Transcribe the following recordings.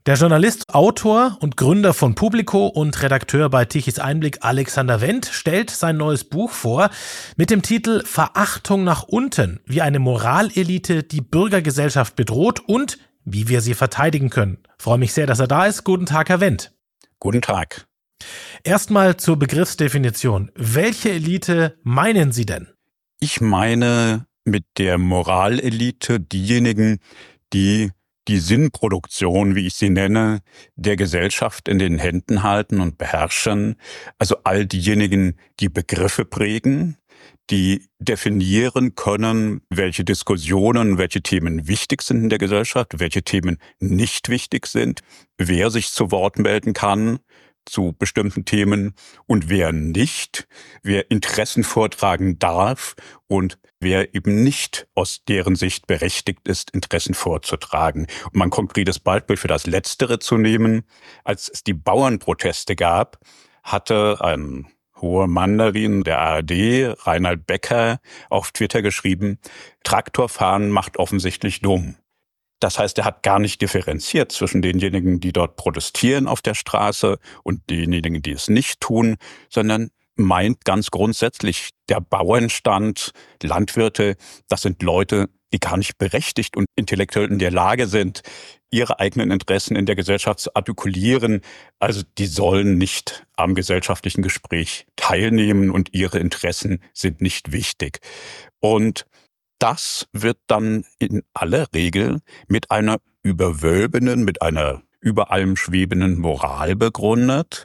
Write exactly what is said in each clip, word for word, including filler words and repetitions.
Der Journalist, Autor und Gründer von Publico und Redakteur bei Tichys Einblick Alexander Wendt stellt sein neues Buch vor mit dem Titel Verachtung nach unten, wie eine Moralelite die Bürgergesellschaft bedroht und wie wir sie verteidigen können. Ich freue mich sehr, dass er da ist. Guten Tag, Herr Wendt. Guten Tag. Erstmal zur Begriffsdefinition. Welche Elite meinen Sie denn? Ich meine mit der Moralelite diejenigen, die die Sinnproduktion, wie ich sie nenne, der Gesellschaft in den Händen halten und beherrschen. Also all diejenigen, die Begriffe prägen, die definieren können, welche Diskussionen, welche Themen wichtig sind in der Gesellschaft, welche Themen nicht wichtig sind, wer sich zu Wort melden kann zu bestimmten Themen und wer nicht, wer Interessen vortragen darf und wer eben nicht aus deren Sicht berechtigt ist, Interessen vorzutragen. Um ein konkretes Beispiel für das Letztere zu nehmen: Als es die Bauernproteste gab, hatte ein hoher Mandarin der A R D, Reinhard Becker, auf Twitter geschrieben, Traktorfahren macht offensichtlich dumm. Das heißt, er hat gar nicht differenziert zwischen denjenigen, die dort protestieren auf der Straße und denjenigen, die es nicht tun, sondern meint ganz grundsätzlich, der Bauernstand, Landwirte, das sind Leute, die gar nicht berechtigt und intellektuell in der Lage sind, ihre eigenen Interessen in der Gesellschaft zu artikulieren. Also die sollen nicht am gesellschaftlichen Gespräch teilnehmen und ihre Interessen sind nicht wichtig. Und das wird dann in aller Regel mit einer überwölbenden, mit einer über allem schwebenden Moral begründet,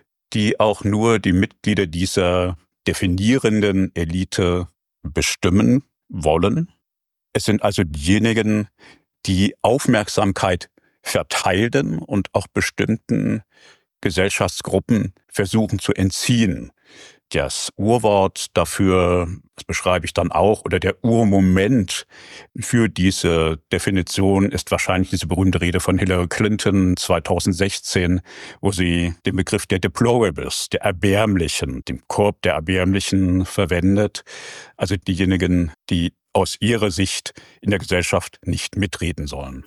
die auch nur die Mitglieder dieser definierenden Elite bestimmen wollen. Es sind also diejenigen, die Aufmerksamkeit verteilen und auch bestimmten Gesellschaftsgruppen versuchen zu entziehen. Das Urwort dafür, das beschreibe ich dann auch, oder der Urmoment für diese Definition ist wahrscheinlich diese berühmte Rede von Hillary Clinton zweitausendsechzehn, wo sie den Begriff der Deplorables, der Erbärmlichen, dem Korb der Erbärmlichen verwendet. Also diejenigen, die aus ihrer Sicht in der Gesellschaft nicht mitreden sollen.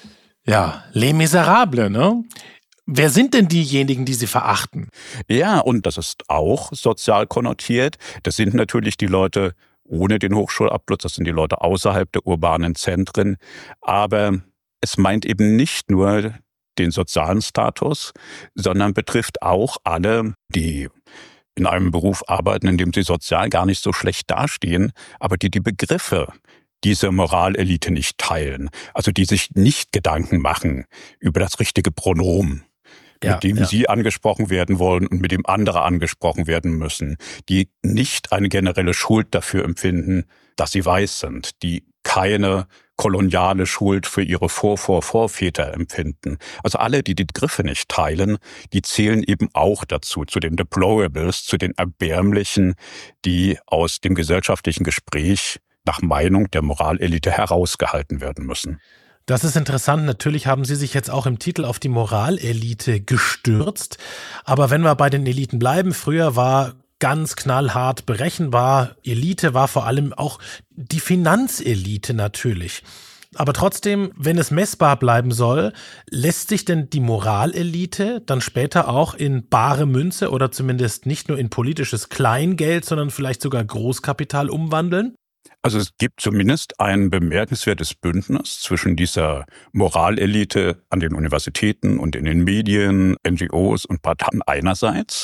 Ja, Les Miserables, ne? Wer sind denn diejenigen, die Sie verachten? Ja, und das ist auch sozial konnotiert. Das sind natürlich die Leute ohne den Hochschulabschluss, das sind die Leute außerhalb der urbanen Zentren. Aber es meint eben nicht nur den sozialen Status, sondern betrifft auch alle, die in einem Beruf arbeiten, in dem sie sozial gar nicht so schlecht dastehen, aber die die Begriffe dieser Moralelite nicht teilen. Also die sich nicht Gedanken machen über das richtige Pronomen, Ja, mit dem ja. sie angesprochen werden wollen und mit dem andere angesprochen werden müssen, die nicht eine generelle Schuld dafür empfinden, dass sie weiß sind, die keine koloniale Schuld für ihre Vor-Vor-Vorväter empfinden. Also alle, die die Begriffe nicht teilen, die zählen eben auch dazu, zu den Deplorables, zu den Erbärmlichen, die aus dem gesellschaftlichen Gespräch nach Meinung der Moralelite herausgehalten werden müssen. Das ist interessant. Natürlich haben Sie sich jetzt auch im Titel auf die Moralelite gestürzt. Aber wenn wir bei den Eliten bleiben, früher war ganz knallhart berechenbar, Elite war vor allem auch die Finanzelite natürlich. Aber trotzdem, wenn es messbar bleiben soll, lässt sich denn die Moralelite dann später auch in bare Münze oder zumindest nicht nur in politisches Kleingeld, sondern vielleicht sogar Großkapital umwandeln? Also es gibt zumindest ein bemerkenswertes Bündnis zwischen dieser Moralelite an den Universitäten und in den Medien, N G Os und Parteien einerseits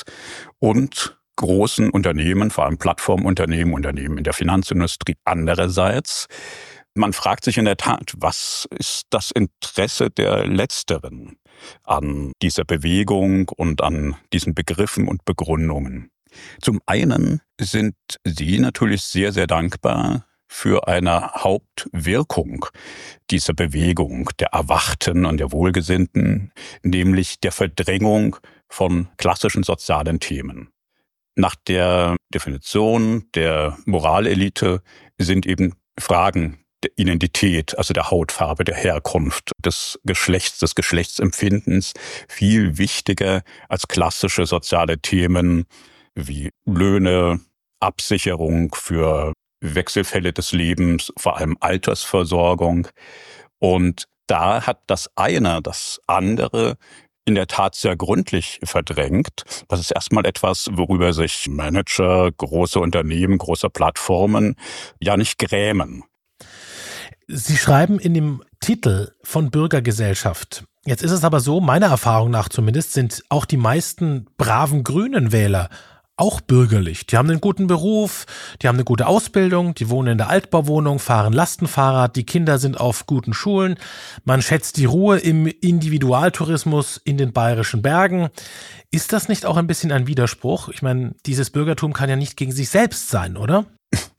und großen Unternehmen, vor allem Plattformunternehmen, Unternehmen in der Finanzindustrie andererseits. Man fragt sich in der Tat, was ist das Interesse der Letzteren an dieser Bewegung und an diesen Begriffen und Begründungen? Zum einen sind sie natürlich sehr, sehr dankbar für eine Hauptwirkung dieser Bewegung, der Erwachten und der Wohlgesinnten, nämlich der Verdrängung von klassischen sozialen Themen. Nach der Definition der Moralelite sind eben Fragen der Identität, also der Hautfarbe, der Herkunft, des Geschlechts, des Geschlechtsempfindens viel wichtiger als klassische soziale Themen wie Löhne, Absicherung für Wechselfälle des Lebens, vor allem Altersversorgung. Und da hat das eine das andere in der Tat sehr gründlich verdrängt. Das ist erstmal etwas, worüber sich Manager, große Unternehmen, große Plattformen ja nicht grämen. Sie schreiben in dem Titel von Bürgergesellschaft. Jetzt ist es aber so, meiner Erfahrung nach zumindest, sind auch die meisten braven grünen Wähler auch bürgerlich. Die haben einen guten Beruf, die haben eine gute Ausbildung, die wohnen in der Altbauwohnung, fahren Lastenfahrrad, die Kinder sind auf guten Schulen. Man schätzt die Ruhe im Individualtourismus in den bayerischen Bergen. Ist das nicht auch ein bisschen ein Widerspruch? Ich meine, dieses Bürgertum kann ja nicht gegen sich selbst sein, oder?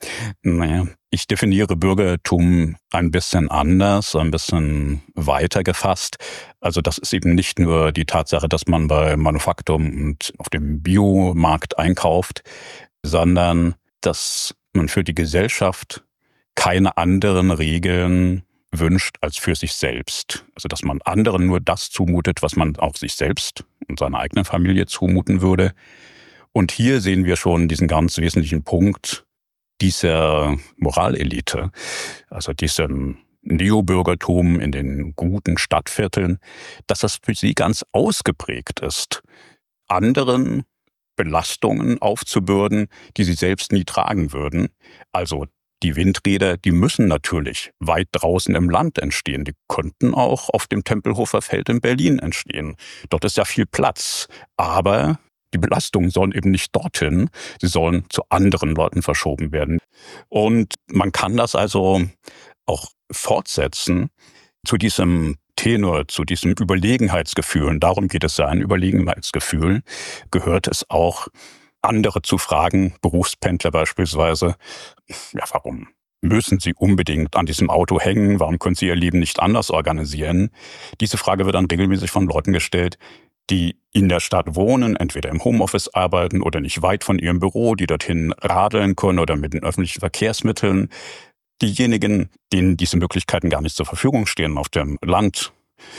Naja, ich definiere Bürgertum ein bisschen anders, ein bisschen weiter gefasst. Also das ist eben nicht nur die Tatsache, dass man bei Manufaktum und auf dem Biomarkt einkauft, sondern dass man für die Gesellschaft keine anderen Regeln wünscht als für sich selbst. Also dass man anderen nur das zumutet, was man auch sich selbst und seiner eigenen Familie zumuten würde. Und hier sehen wir schon diesen ganz wesentlichen Punkt dieser Moralelite, also diesem Neobürgertum in den guten Stadtvierteln, dass das für sie ganz ausgeprägt ist, anderen Belastungen aufzubürden, die sie selbst nie tragen würden. Also die Windräder, die müssen natürlich weit draußen im Land entstehen. Die könnten auch auf dem Tempelhofer Feld in Berlin entstehen. Dort ist ja viel Platz, aber die Belastungen sollen eben nicht dorthin, sie sollen zu anderen Leuten verschoben werden. Und man kann das also auch fortsetzen zu diesem Tenor, zu diesem Überlegenheitsgefühl. Und darum geht es ja, ein Überlegenheitsgefühl. Gehört es auch, andere zu fragen, Berufspendler beispielsweise, ja, warum müssen sie unbedingt an diesem Auto hängen? Warum können sie ihr Leben nicht anders organisieren? Diese Frage wird dann regelmäßig von Leuten gestellt, die in der Stadt wohnen, entweder im Homeoffice arbeiten oder nicht weit von ihrem Büro, die dorthin radeln können oder mit den öffentlichen Verkehrsmitteln. Diejenigen, denen diese Möglichkeiten gar nicht zur Verfügung stehen auf dem Land,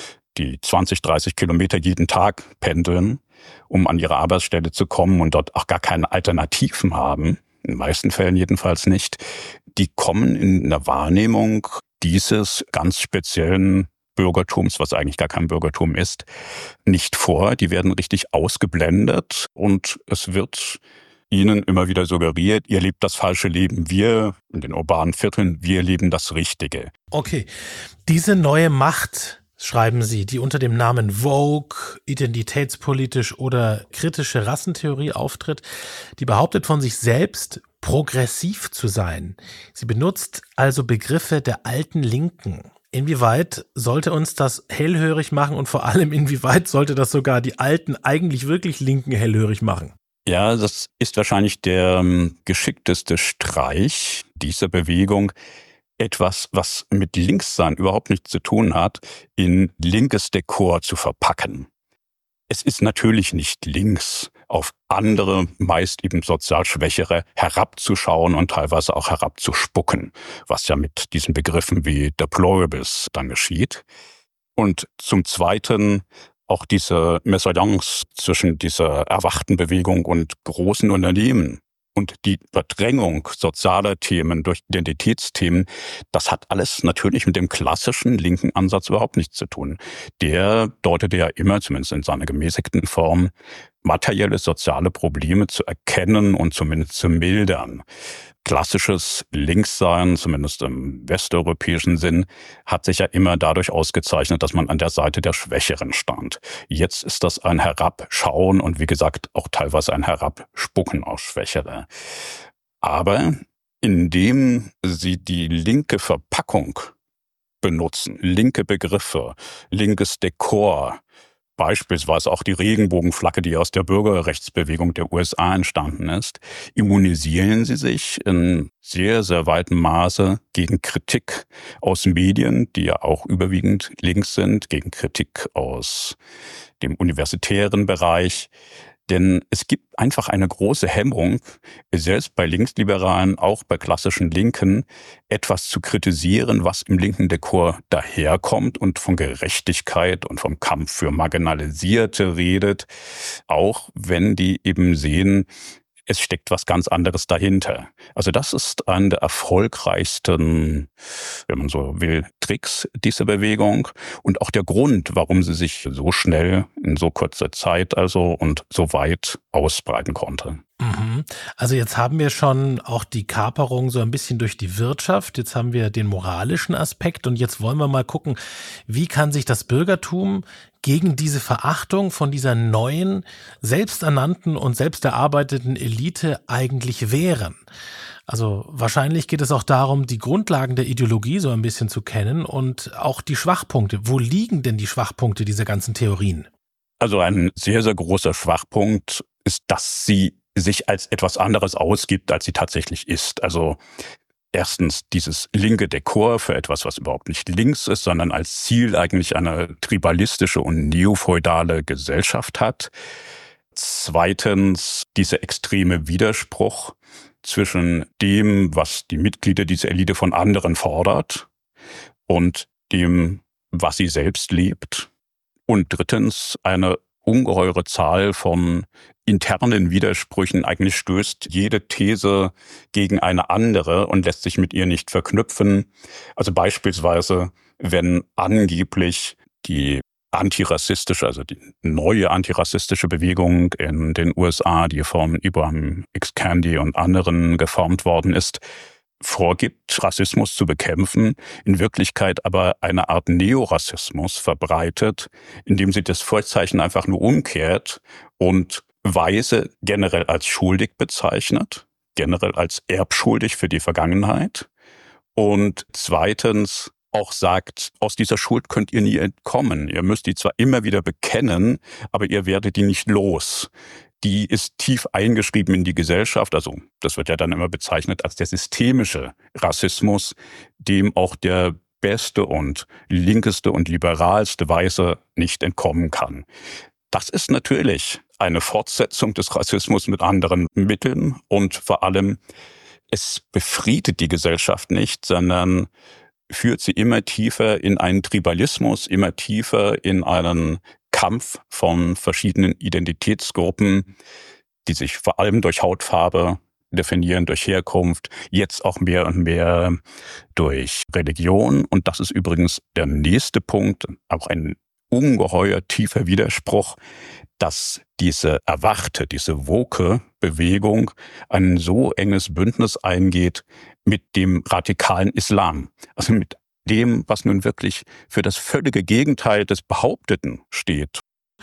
die zwanzig, dreißig Kilometer jeden Tag pendeln, um an ihre Arbeitsstelle zu kommen und dort auch gar keine Alternativen haben, in den meisten Fällen jedenfalls nicht, die kommen in der Wahrnehmung dieses ganz speziellen Bürgertums, was eigentlich gar kein Bürgertum ist, nicht vor. Die werden richtig ausgeblendet und es wird ihnen immer wieder suggeriert, ihr lebt das falsche Leben, wir in den urbanen Vierteln, wir leben das Richtige. Okay, diese neue Macht, schreiben Sie, die unter dem Namen Vogue, identitätspolitisch oder kritische Rassentheorie auftritt, die behauptet von sich selbst, progressiv zu sein. Sie benutzt also Begriffe der alten Linken. Inwieweit sollte uns das hellhörig machen und vor allem inwieweit sollte das sogar die alten, eigentlich wirklich Linken hellhörig machen? Ja, das ist wahrscheinlich der ähm, geschickteste Streich dieser Bewegung, etwas, was mit Linkssein überhaupt nichts zu tun hat, in linkes Dekor zu verpacken. Es ist natürlich nicht links, auf andere, meist eben sozial Schwächere, herabzuschauen und teilweise auch herabzuspucken, was ja mit diesen Begriffen wie Deplorables dann geschieht. Und zum Zweiten auch diese Mesalliance zwischen dieser erwachten Bewegung und großen Unternehmen und die Verdrängung sozialer Themen durch Identitätsthemen, das hat alles natürlich mit dem klassischen linken Ansatz überhaupt nichts zu tun. Der deutete ja immer, zumindest in seiner gemäßigten Form, materielle soziale Probleme zu erkennen und zumindest zu mildern. Klassisches Linkssein, zumindest im westeuropäischen Sinn, hat sich ja immer dadurch ausgezeichnet, dass man an der Seite der Schwächeren stand. Jetzt ist das ein Herabschauen und wie gesagt auch teilweise ein Herabspucken auf Schwächere. Aber indem sie die linke Verpackung benutzen, linke Begriffe, linkes Dekor, beispielsweise auch die Regenbogenflagge, die aus der Bürgerrechtsbewegung der U S A entstanden ist, immunisieren sie sich in sehr, sehr weitem Maße gegen Kritik aus Medien, die ja auch überwiegend links sind, gegen Kritik aus dem universitären Bereich. Denn es gibt einfach eine große Hemmung, selbst bei Linksliberalen, auch bei klassischen Linken, etwas zu kritisieren, was im linken Dekor daherkommt und von Gerechtigkeit und vom Kampf für Marginalisierte redet, auch wenn die eben sehen, es steckt was ganz anderes dahinter. Also das ist einer der erfolgreichsten, wenn man so will, Tricks dieser Bewegung und auch der Grund, warum sie sich so schnell in so kurzer Zeit also und so weit ausbreiten konnte. Mhm. Also jetzt haben wir schon auch die Kaperung so ein bisschen durch die Wirtschaft, jetzt haben wir den moralischen Aspekt und jetzt wollen wir mal gucken, wie kann sich das Bürgertum gegen diese Verachtung von dieser neuen, selbsternannten und selbst erarbeiteten Elite eigentlich wehren? Also wahrscheinlich geht es auch darum, die Grundlagen der Ideologie so ein bisschen zu kennen und auch die Schwachpunkte. Wo liegen denn die Schwachpunkte dieser ganzen Theorien? Also ein sehr, sehr großer Schwachpunkt ist, dass sie sich als etwas anderes ausgibt, als sie tatsächlich ist. Also erstens dieses linke Dekor für etwas, was überhaupt nicht links ist, sondern als Ziel eigentlich eine tribalistische und neofeudale Gesellschaft hat. Zweitens dieser extreme Widerspruch zwischen dem, was die Mitglieder dieser Elite von anderen fordert und dem, was sie selbst lebt. Und drittens eine ungeheure Zahl von internen Widersprüchen. Eigentlich stößt jede These gegen eine andere und lässt sich mit ihr nicht verknüpfen. Also beispielsweise, wenn angeblich die antirassistische, also die neue antirassistische Bewegung in den U S A, die von Ibram X. Kendi und anderen geformt worden ist, vorgibt, Rassismus zu bekämpfen, in Wirklichkeit aber eine Art Neorassismus verbreitet, indem sie das Vorzeichen einfach nur umkehrt und Weiße generell als schuldig bezeichnet, generell als erbschuldig für die Vergangenheit und zweitens auch sagt, aus dieser Schuld könnt ihr nie entkommen. Ihr müsst die zwar immer wieder bekennen, aber ihr werdet die nicht los. Die ist tief eingeschrieben in die Gesellschaft. Also das wird ja dann immer bezeichnet als der systemische Rassismus, dem auch der beste und linkeste und liberalste Weiße nicht entkommen kann. Das ist natürlich eine Fortsetzung des Rassismus mit anderen Mitteln und vor allem, es befriedet die Gesellschaft nicht, sondern führt sie immer tiefer in einen Tribalismus, immer tiefer in einen Kampf von verschiedenen Identitätsgruppen, die sich vor allem durch Hautfarbe definieren, durch Herkunft, jetzt auch mehr und mehr durch Religion. Und das ist übrigens der nächste Punkt, auch ein ungeheuer tiefer Widerspruch, dass diese erwachte, diese woke Bewegung ein so enges Bündnis eingeht mit dem radikalen Islam, also mit dem, was nun wirklich für das völlige Gegenteil des Behaupteten steht.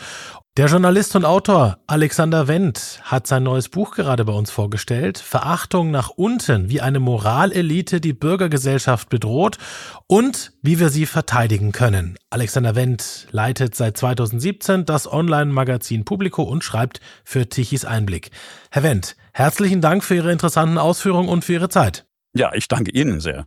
Der Journalist und Autor Alexander Wendt hat sein neues Buch gerade bei uns vorgestellt. Verachtung nach unten, wie eine Moralelite die Bürgergesellschaft bedroht und wie wir sie verteidigen können. Alexander Wendt leitet seit zweitausendsiebzehn das Online-Magazin Publico und schreibt für Tichys Einblick. Herr Wendt, herzlichen Dank für Ihre interessanten Ausführungen und für Ihre Zeit. Ja, ich danke Ihnen sehr.